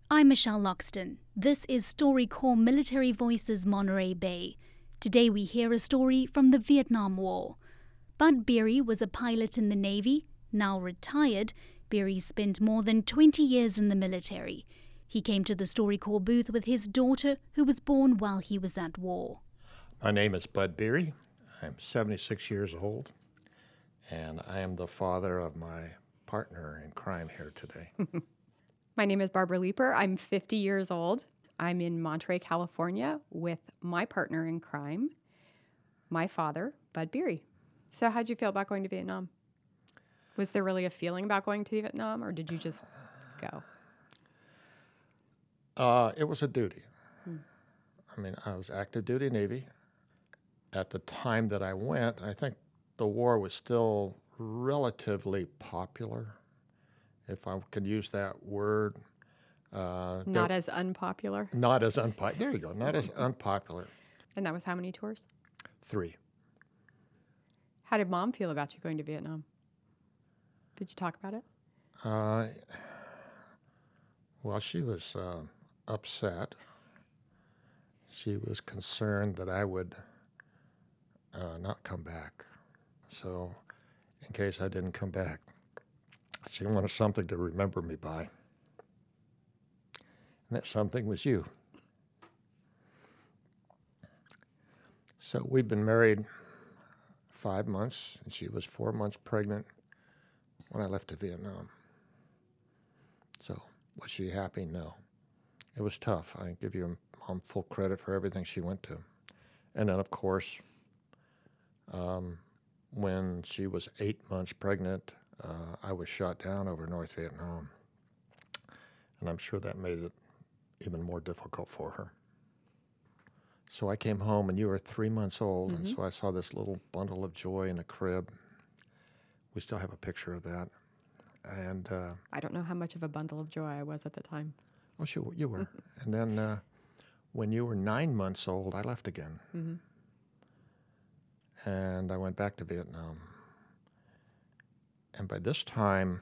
I'm Michelle Loxton. This is StoryCorps Military Voices Monterey Bay. Today we hear a story from the Vietnam War. Bud Beery was a pilot in the Navy. Now retired, Beery spent more than 20 years in the military. He came to the StoryCorps booth with his daughter, who was born while he was at war. My name is Bud Beery. I'm 76 years old, and I am the father of my partner in crime here today. My name is Barbara Leeper. I'm 50 years old. I'm in Monterey, California with my partner in crime, my father, Bud Beery. So how'd you feel about going to Vietnam? Was there really a feeling about going to Vietnam, or did you just go? It was a duty. I mean, I was active duty Navy. At the time that I went, I think the war was still relatively popular, if I could use that word. Not as unpopular? Not as unpopular. There you go. Not as unpopular. And that was how many tours? 3. How did Mom feel about you going to Vietnam? Did you talk about it? Well, she was upset. She was concerned that I would not come back. So, in case I didn't come back, she wanted something to remember me by. And that something was you. So we'd been married 5 months, and she was 4 months pregnant when I left to Vietnam. So was she happy? No. It was tough. I give your mom full credit for everything she went to. And then, of course, when she was 8 months pregnant, I was shot down over North Vietnam. And I'm sure that made it even more difficult for her. So I came home, and you were 3 months old, and so I saw this little bundle of joy in a crib. We still have a picture of that. And I don't know how much of a bundle of joy I was at the time. oh, sure, you were. And then when you were 9 months old, I left again. And I went back to Vietnam. And by this time,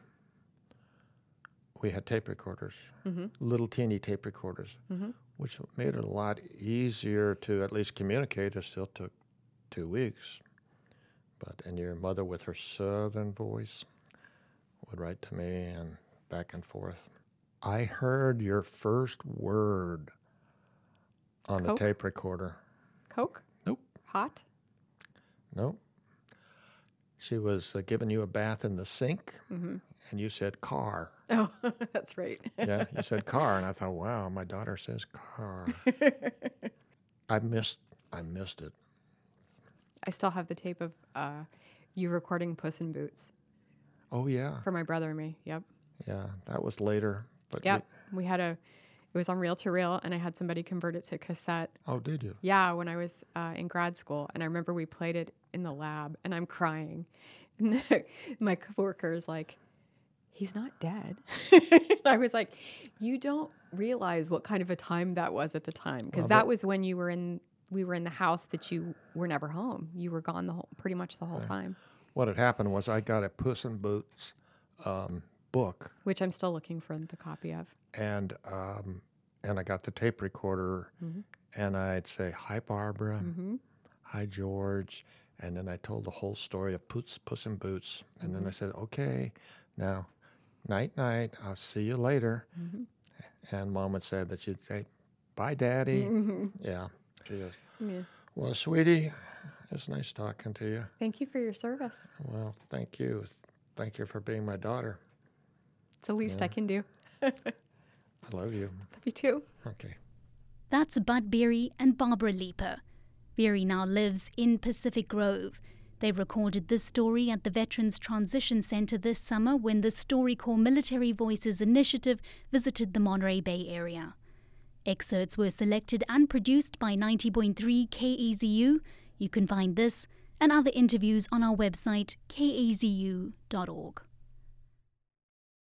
we had tape recorders, little teeny tape recorders, which made it a lot easier to at least communicate. It still took 2 weeks. And your mother, with her southern voice, would write to me and back and forth. I heard your first word on the tape recorder. Coke? Nope. Hot? Nope. She was giving you a bath in the sink, and you said car. Oh, that's right. Yeah, you said car, and I thought, wow, my daughter says car. I missed it. I still have the tape of you recording Puss in Boots. Oh, yeah. For my brother and me, yep. Yeah, that was later. But yep, it was on reel-to-reel, and I had somebody convert it to cassette. Oh, did you? Yeah, when I was in grad school, and I remember we played it in the lab, and I'm crying. And my coworker's like, he's not dead. I was like, you don't realize what kind of a time that was at the time, because that was when we were in the house that you were never home. You were gone pretty much the whole time. What had happened was I got a Puss in Boots book. Which I'm still looking for the copy of. And I got the tape recorder, and I'd say, hi, Barbara. Hi, George. And then I told the whole story of Puss in Boots. And then I said, okay, now, night-night, I'll see you later. And Mom would say that she'd say, bye, Daddy. Yeah. She goes, well, sweetie, it's nice talking to you. Thank you for your service. Well, thank you. Thank you for being my daughter. It's the least I can do. I love you. Love you too. Okay. That's Bud Beery and Barbara Leeper. Beery now lives in Pacific Grove. They recorded this story at the Veterans Transition Center this summer when the StoryCorps Military Voices Initiative visited the Monterey Bay area. Excerpts were selected and produced by 90.3 KAZU. You can find this and other interviews on our website, kazu.org.